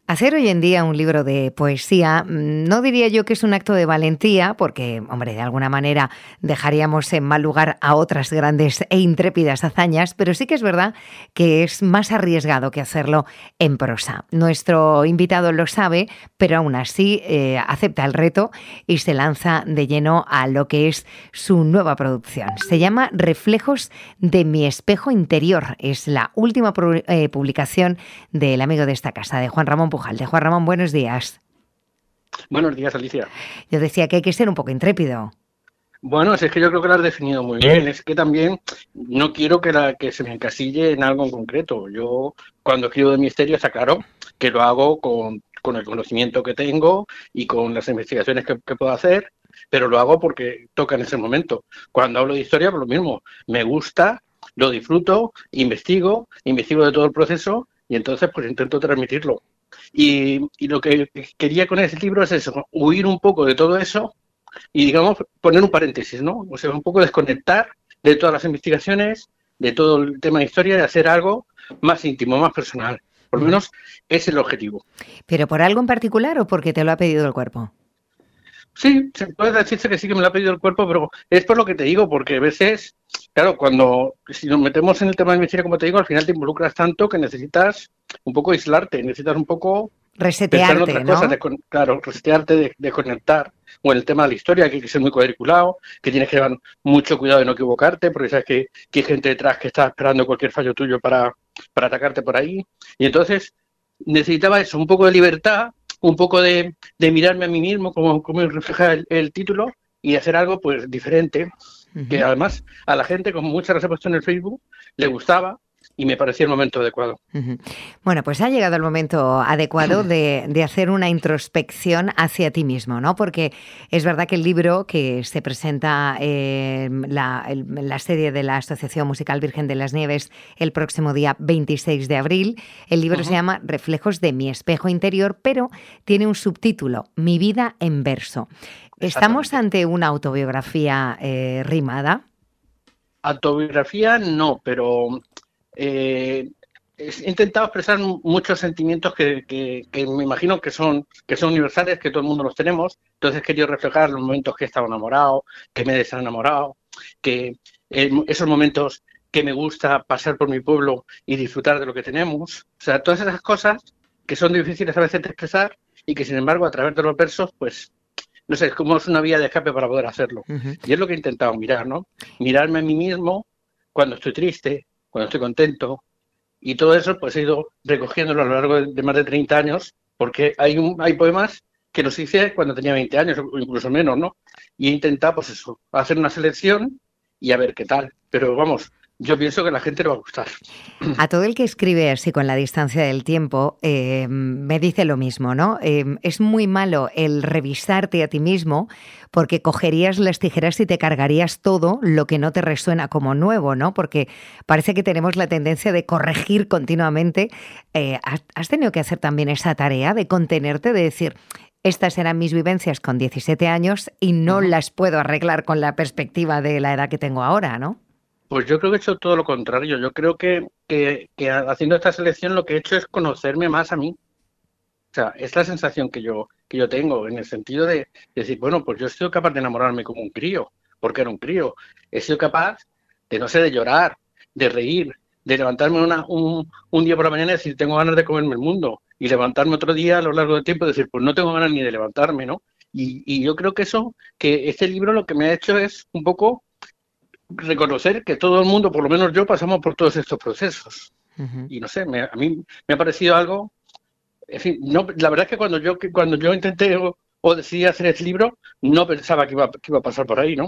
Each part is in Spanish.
Hacer hoy en día un libro de poesía no diría yo que es un acto de valentía, porque, hombre, de alguna manera dejaríamos en mal lugar a otras grandes e intrépidas hazañas, pero sí que es verdad que es más arriesgado que hacerlo en prosa. Nuestro invitado lo sabe, pero aún así acepta el reto y se lanza de lleno a lo que es su nueva producción. Se llama Reflejos de mi espejo interior. Es la última publicación del amigo de esta casa, de Juan Ramón Pujalde. Juan Ramón, buenos días. Buenos días, Alicia. Yo decía que hay que ser un poco intrépido. Bueno, es que yo creo que lo has definido muy bien. Es que también no quiero que se me encasille en algo en concreto. Yo, cuando escribo de misterio, está claro que lo hago con el conocimiento que tengo y con las investigaciones que puedo hacer, pero lo hago porque toca en ese momento. Cuando hablo de historia, pues lo mismo. Me gusta, lo disfruto, investigo de todo el proceso y entonces pues intento transmitirlo. Y lo que quería con ese libro es eso, huir un poco de todo eso y, digamos, poner un paréntesis, ¿no? O sea, un poco desconectar de todas las investigaciones, de todo el tema de historia y hacer algo más íntimo, más personal. Por lo menos ese es el objetivo. ¿Pero por algo en particular o porque te lo ha pedido el cuerpo? Sí, se puede decirse que sí que me lo ha pedido el cuerpo, pero es por lo que te digo, porque a veces, claro, si nos metemos en el tema del misterio, como te digo, al final te involucras tanto que necesitas un poco aislarte, necesitas un poco pensar en Resetearte, otras ¿no? cosas, claro, resetearte, desconectar. O en el tema de la historia, que hay que ser muy cuadriculado, que tienes que llevar mucho cuidado de no equivocarte, porque sabes que hay gente detrás que está esperando cualquier fallo tuyo para atacarte por ahí. Y entonces necesitaba eso, un poco de libertad, un poco de mirarme a mí mismo, como refleja el título, y hacer algo pues diferente, que además a la gente, como muchas veces he puesto en el Facebook, le gustaba y me parecía el momento adecuado. Bueno, pues ha llegado el momento adecuado de hacer una introspección hacia ti mismo, ¿no? Porque es verdad que el libro que se presenta en la serie de la Asociación Musical Virgen de las Nieves el próximo día 26 de abril, el libro se llama Reflejos de mi espejo interior, pero tiene un subtítulo, Mi vida en verso. ¿Estamos ante una autobiografía rimada? Autobiografía no, pero he intentado expresar muchos sentimientos que me imagino que son universales, que todo el mundo los tenemos. Entonces he querido reflejar los momentos que he estado enamorado, que me he desenamorado, que esos momentos que me gusta pasar por mi pueblo y disfrutar de lo que tenemos. O sea, todas esas cosas que son difíciles a veces de expresar y que, sin embargo, a través de los versos, pues, no sé, es como es una vía de escape para poder hacerlo. Y es lo que he intentado mirar, ¿no? Mirarme a mí mismo cuando estoy triste, cuando estoy contento, y todo eso pues he ido recogiéndolo a lo largo de más de 30 años, porque hay poemas que los hice cuando tenía 20 años o incluso menos, ¿no? Y he intentado pues eso, hacer una selección y a ver qué tal. Pero vamos, yo pienso que a la gente le va a gustar. A todo el que escribe así con la distancia del tiempo me dice lo mismo, ¿no? Es muy malo el revisarte a ti mismo porque cogerías las tijeras y te cargarías todo lo que no te resuena como nuevo, ¿no? Porque parece que tenemos la tendencia de corregir continuamente. ¿Has tenido que hacer también esa tarea de contenerte, de decir, estas eran mis vivencias con 17 años y no las puedo arreglar con la perspectiva de la edad que tengo ahora, ¿no? Pues yo creo que he hecho todo lo contrario. Yo creo que haciendo esta selección lo que he hecho es conocerme más a mí. O sea, es la sensación que yo tengo, en el sentido de decir, bueno, pues yo he sido capaz de enamorarme como un crío, porque era un crío. He sido capaz de, no sé, de llorar, de reír, de levantarme un día por la mañana y decir, tengo ganas de comerme el mundo. Y levantarme otro día a lo largo del tiempo y decir, pues no tengo ganas ni de levantarme, ¿no? Y yo creo que este libro lo que me ha hecho es un poco reconocer que todo el mundo, por lo menos yo, pasamos por todos estos procesos. Y no sé, a mí me ha parecido algo. En fin, no, la verdad es que cuando yo intenté o decidí hacer este libro, no pensaba que iba a pasar por ahí, ¿no?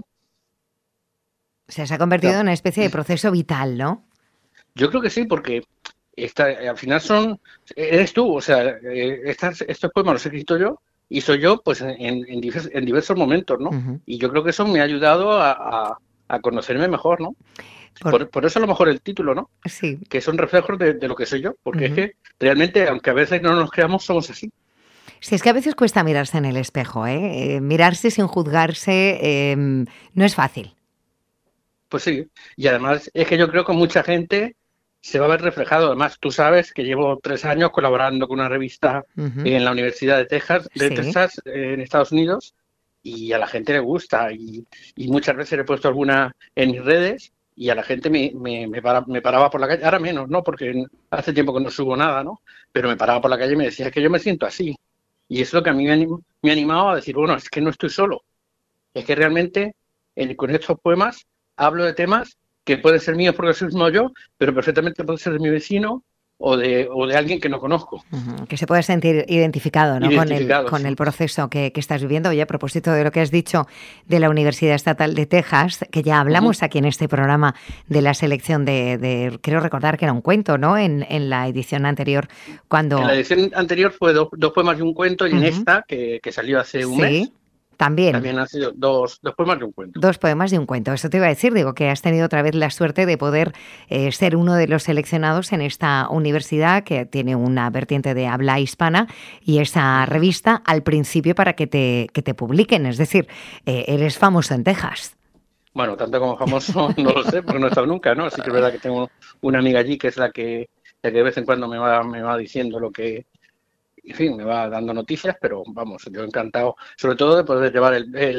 O sea, se ha convertido en una especie de proceso vital, ¿no? Yo creo que sí, porque al final eres tú, o sea, estos poemas los he escrito yo y soy yo, pues en diversos momentos, ¿no? Y yo creo que eso me ha ayudado a conocerme mejor, ¿no? Por eso a lo mejor el título, ¿no? Sí. Que son reflejos de lo que soy yo, porque es que realmente, aunque a veces no nos creamos, somos así. Sí, es que a veces cuesta mirarse en el espejo, ¿eh? Mirarse sin juzgarse no es fácil. Pues sí, y además es que yo creo que mucha gente se va a ver reflejado. Además, tú sabes que llevo 3 años colaborando con una revista en la Universidad de Texas, Texas, en Estados Unidos, y a la gente le gusta. Y muchas veces he puesto alguna en mis redes y a la gente me paraba por la calle. Ahora menos, ¿no? Porque hace tiempo que no subo nada, ¿no? Pero me paraba por la calle y me decía, es que yo me siento así. Y es lo que a mí me ha animado a decir, bueno, es que no estoy solo. Es que realmente con estos poemas hablo de temas que pueden ser míos porque soy yo, pero perfectamente puede ser de mi vecino o de alguien que no conozco. Que se puede sentir identificado, ¿no? Con el proceso que estás viviendo. Oye, a propósito de lo que has dicho de la Universidad Estatal de Texas, que ya hablamos aquí en este programa de la selección de creo recordar que era un cuento, ¿no? En la edición anterior. En la edición anterior fue dos poemas y un cuento, y en esta, que salió hace un mes, También han sido dos poemas y un cuento. 2 poemas y un cuento. Eso te iba a decir, digo, que has tenido otra vez la suerte de poder ser uno de los seleccionados en esta universidad que tiene una vertiente de habla hispana y esa revista al principio para que te publiquen. Es decir, eres famoso en Texas. Bueno, tanto como famoso no lo sé, porque no he estado nunca, ¿no? Así que es verdad que tengo una amiga allí que es la que de vez en cuando me va diciendo lo que... En fin, me va dando noticias, pero vamos, yo encantado, sobre todo de poder llevar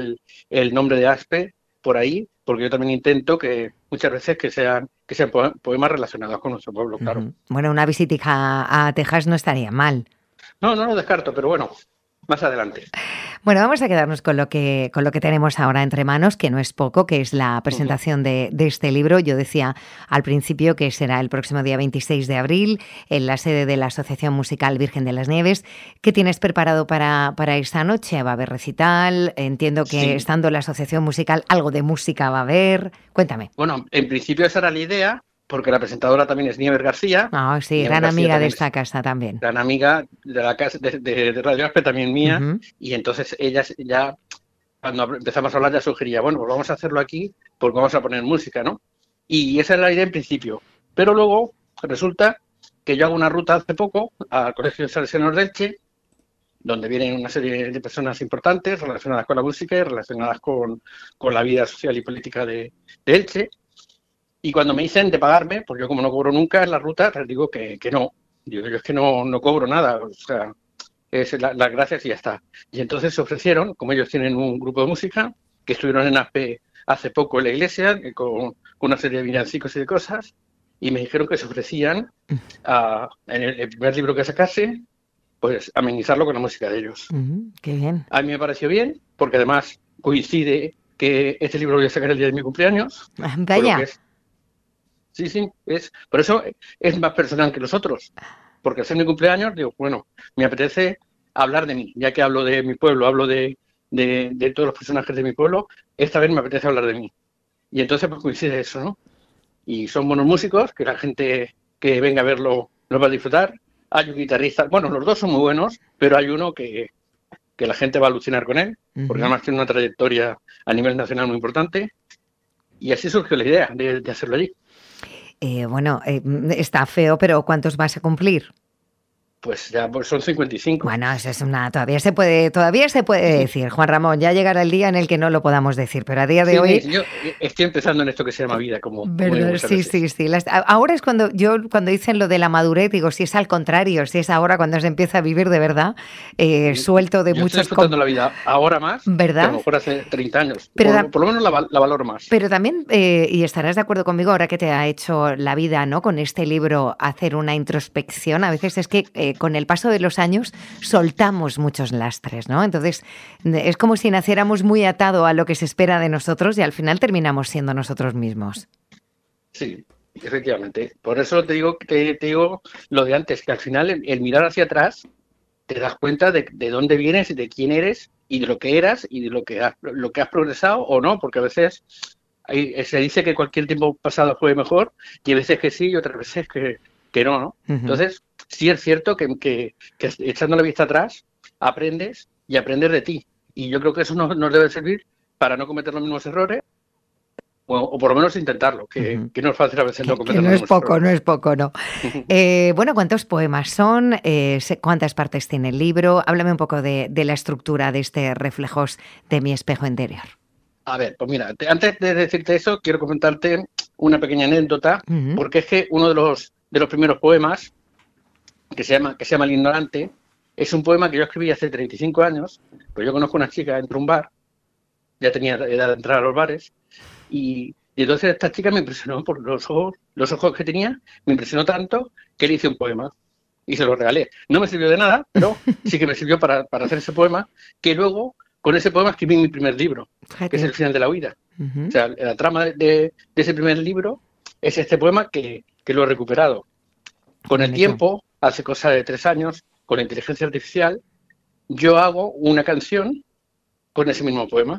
el nombre de ASPE por ahí, porque yo también intento que muchas veces que sean poemas relacionados con nuestro pueblo, claro. Bueno, una visita a Texas no estaría mal. No lo descarto, pero bueno, más adelante. Bueno, vamos a quedarnos con lo que tenemos ahora entre manos, que no es poco, que es la presentación de este libro. Yo decía al principio que será el próximo día 26 de abril en la sede de la Asociación Musical Virgen de las Nieves. ¿Qué tienes preparado para esta noche? ¿Va a haber recital? Entiendo que estando en la Asociación Musical algo de música va a haber. Cuéntame. Bueno, en principio esa era la idea, porque la presentadora también es Nieves García. Ah, sí, gran amiga de esta casa también. Gran amiga de la casa de Radio Aspe, también mía. Y entonces ella ya, cuando empezamos a hablar, ya sugería, bueno, pues vamos a hacerlo aquí porque vamos a poner música, ¿no? Y esa es la idea en principio. Pero luego resulta que yo hago una ruta hace poco al Colegio de Salesianos de Elche, donde vienen una serie de personas importantes relacionadas con la música y relacionadas con la vida social y política de Elche. Y cuando me dicen de pagarme, pues yo como no cobro nunca en la ruta, les digo que no. Digo, yo es que no cobro nada, o sea, es las gracias y ya está. Y entonces se ofrecieron, como ellos tienen un grupo de música, que estuvieron en ASPE hace poco en la iglesia, con una serie de villancicos y de cosas, y me dijeron que se ofrecían, en el primer libro que sacase, pues amenizarlo con la música de ellos. Qué bien. A mí me pareció bien, porque además coincide que este libro lo voy a sacar el día de mi cumpleaños. Vaya. Sí, por eso es más personal que los otros, porque al ser mi cumpleaños, digo, bueno, me apetece hablar de mí, ya que hablo de mi pueblo, hablo de todos los personajes de mi pueblo, esta vez me apetece hablar de mí. Y entonces pues coincide eso, ¿no? Y son buenos músicos, que la gente que venga a verlo lo va a disfrutar. Hay un guitarrista, bueno, los dos son muy buenos, pero hay uno que la gente va a alucinar con él, porque además tiene una trayectoria a nivel nacional muy importante, y así surgió la idea de hacerlo allí. Bueno, está feo, pero ¿cuántos vas a cumplir? Pues ya son 55. Bueno, eso es todavía se puede decir, Juan Ramón, ya llegará el día en el que no lo podamos decir, pero a día de hoy... Yo estoy empezando en esto que se llama vida, como... ¿Verdad? Sí. Ahora es cuando dicen lo de la madurez, digo, si es al contrario, si es ahora cuando se empieza a vivir de verdad, suelto de muchos... Estoy disfrutando la vida ahora más, ¿verdad? Que a lo mejor hace 30 años. Pero por lo menos la valoro más. Pero también, y estarás de acuerdo conmigo, ahora que te ha hecho la vida, ¿no? Con este libro, hacer una introspección, a veces es que con el paso de los años soltamos muchos lastres, ¿no? Entonces es como si naciéramos muy atado a lo que se espera de nosotros y al final terminamos siendo nosotros mismos. Sí, efectivamente. Por eso te digo lo de antes, que al final el mirar hacia atrás te das cuenta de dónde vienes y de quién eres y de lo que eras y de lo que has progresado o no, porque a veces se dice que cualquier tiempo pasado fue mejor y a veces que sí y otras veces que no, ¿no? Entonces, sí es cierto que echando la vista atrás aprendes y aprendes de ti. Y yo creo que eso nos debe servir para no cometer los mismos errores o por lo menos intentarlo, que no es fácil a veces no cometer los mismos errores. No es poco, ¿no? Bueno, ¿cuántos poemas son? ¿Cuántas partes tiene el libro? Háblame un poco de la estructura de este Reflejos de mi espejo interior. A ver, pues mira, antes de decirte eso, quiero comentarte una pequeña anécdota, porque es que uno de los de los primeros poemas, que se llama El ignorante. Es un poema que yo escribí hace 35 años, pues yo conozco a una chica dentro de un bar, ya tenía edad de entrar a los bares, y entonces esta chica me impresionó por los ojos que tenía, me impresionó tanto que le hice un poema y se lo regalé. No me sirvió de nada, pero sí que me sirvió para hacer ese poema, que luego con ese poema escribí mi primer libro, que es El final de la huida. O sea, la trama de ese primer libro es este poema que lo he recuperado. Con el tiempo, hace cosa de 3 años, con la inteligencia artificial, yo hago una canción con ese mismo poema.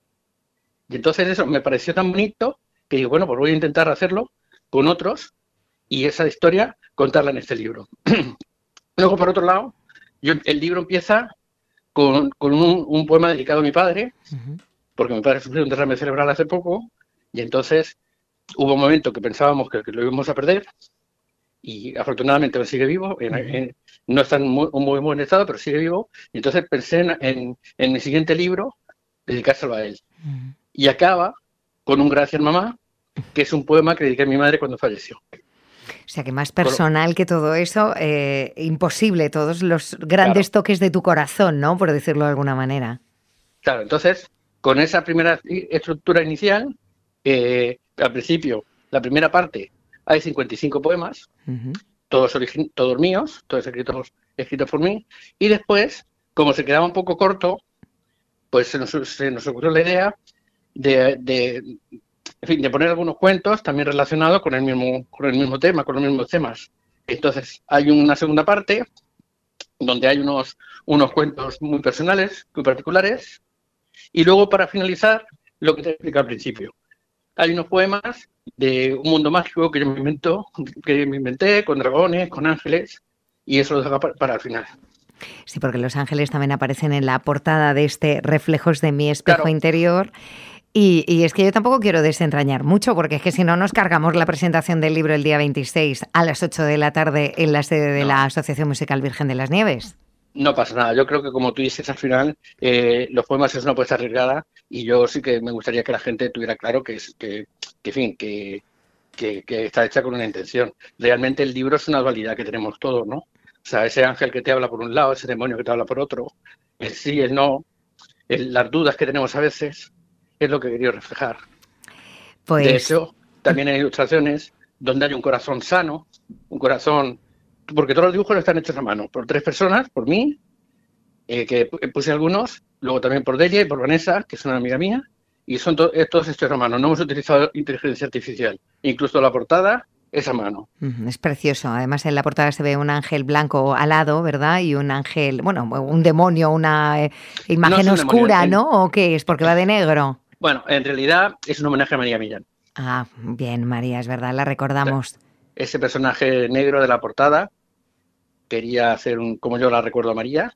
Y entonces eso me pareció tan bonito que digo, bueno, pues voy a intentar hacerlo con otros y esa historia contarla en este libro. Luego, por otro lado, el libro empieza con un poema dedicado a mi padre, porque mi padre sufrió un derrame cerebral hace poco, y entonces hubo un momento que pensábamos que lo íbamos a perder, y afortunadamente él sigue vivo, no está en muy buen estado, pero sigue vivo, y entonces pensé en mi siguiente libro, dedicárselo a él. Y acaba con un Gracias mamá, que es un poema que dediqué a mi madre cuando falleció. O sea, que más personal que todo eso, imposible, todos los grandes toques de tu corazón, ¿no? Por decirlo de alguna manera. Claro, entonces, con esa primera estructura inicial, al principio, la primera parte, hay 55 poemas, todos míos, todos escritos por mí, y después, como se quedaba un poco corto, pues se nos ocurrió la idea de poner algunos cuentos también relacionados con el mismo tema, con los mismos temas. Entonces, hay una segunda parte donde hay unos cuentos muy personales, muy particulares, y luego, para finalizar, lo que te he explicado al principio. Hay unos poemas de un mundo mágico que me inventé, con dragones, con ángeles, y eso lo dejo para el final. Sí, porque los ángeles también aparecen en la portada de este Reflejos de mi espejo interior. Y es que yo tampoco quiero desentrañar mucho, porque es que si no nos cargamos la presentación del libro el día 26 a las 8 de la tarde en la sede de la Asociación Musical Virgen de las Nieves. No pasa nada. Yo creo que, como tú dices, al final los poemas es una apuesta arriesgada, y yo sí que me gustaría que la gente tuviera claro que está hecha con una intención. Realmente el libro es una dualidad que tenemos todos, ¿no? O sea, ese ángel que te habla por un lado, ese demonio que te habla por otro, el sí, el no, las dudas que tenemos a veces, es lo que he querido reflejar. Pues... De hecho, también hay ilustraciones donde hay un corazón sano, un corazón... Porque todos los dibujos están hechos a mano, por 3 personas, por mí, que puse algunos, luego también por Delia y por Vanessa, que es una amiga mía, y son todos hechos a mano. No hemos utilizado inteligencia artificial. Incluso la portada es a mano. Es precioso. Además, en la portada se ve un ángel blanco alado, ¿verdad? Y un ángel, bueno, un demonio, una imagen oscura, demonio, ¿no? ¿O qué es? Porque va de negro. Bueno, en realidad es un homenaje a María Millán. Ah, bien, María, es verdad, la recordamos. Ese personaje negro de la portada quería hacer como yo la recuerdo a María,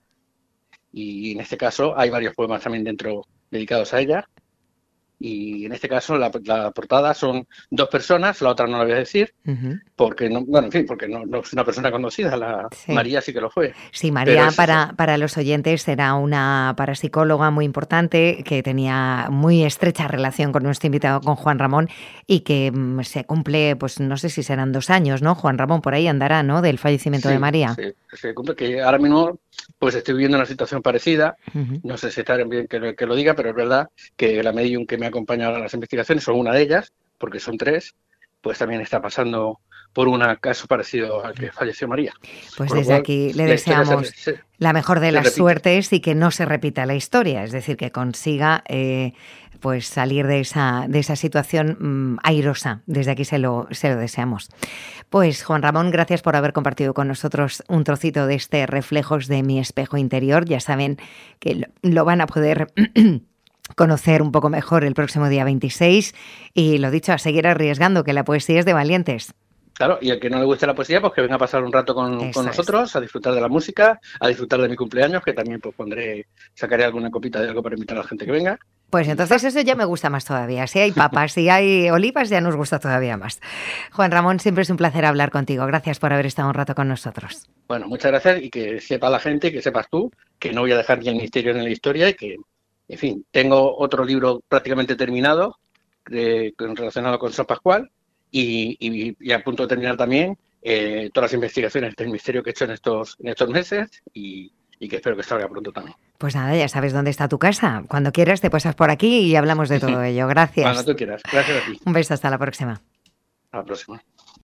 y en este caso hay varios poemas también dentro dedicados a ella. Y en este caso la portada son 2 personas, la otra no la voy a decir, porque no, bueno, en fin, porque no es una persona conocida, sí. María sí que lo fue. Sí, María para los oyentes era una parapsicóloga muy importante que tenía muy estrecha relación con nuestro invitado, con Juan Ramón, y que se cumple, pues no sé si serán 2 años, ¿no? Juan Ramón, por ahí andará, ¿no? Del fallecimiento de María. Sí, se cumple, que ahora mismo pues estoy viviendo una situación parecida, no sé si está bien que lo diga, pero es verdad que la medium que me ha acompañado a las investigaciones, son una de ellas, porque son 3, pues también está pasando por un caso parecido al que falleció María. Pues desde aquí le deseamos la mejor de las suertes y que no se repita la historia, es decir, que consiga pues salir de esa situación airosa. Desde aquí se lo deseamos. Pues Juan Ramón, gracias por haber compartido con nosotros un trocito de este Reflejos de mi espejo interior. Ya saben que lo van a poder conocer un poco mejor el próximo día 26 y, lo dicho, a seguir arriesgando, que la poesía es de valientes. Claro, y al que no le guste la poesía, pues que venga a pasar un rato con nosotros, a disfrutar de la música, a disfrutar de mi cumpleaños, que también pues sacaré alguna copita de algo para invitar a la gente que venga. Pues entonces eso ya me gusta más todavía. Si hay papas, si hay olivas, ya nos gusta todavía más. Juan Ramón, siempre es un placer hablar contigo. Gracias por haber estado un rato con nosotros. Bueno, muchas gracias, y que sepa la gente, que sepas tú, que no voy a dejar ni el misterio ni la historia, y que, en fin, tengo otro libro prácticamente terminado relacionado con San Pascual, y a punto de terminar también todas las investigaciones del misterio que he hecho en estos meses y que espero que salga pronto también. Pues nada, ya sabes dónde está tu casa. Cuando quieras te pasas por aquí y hablamos de todo ello. Gracias. Cuando tú quieras. Gracias a ti. Un beso, hasta la próxima. A la próxima.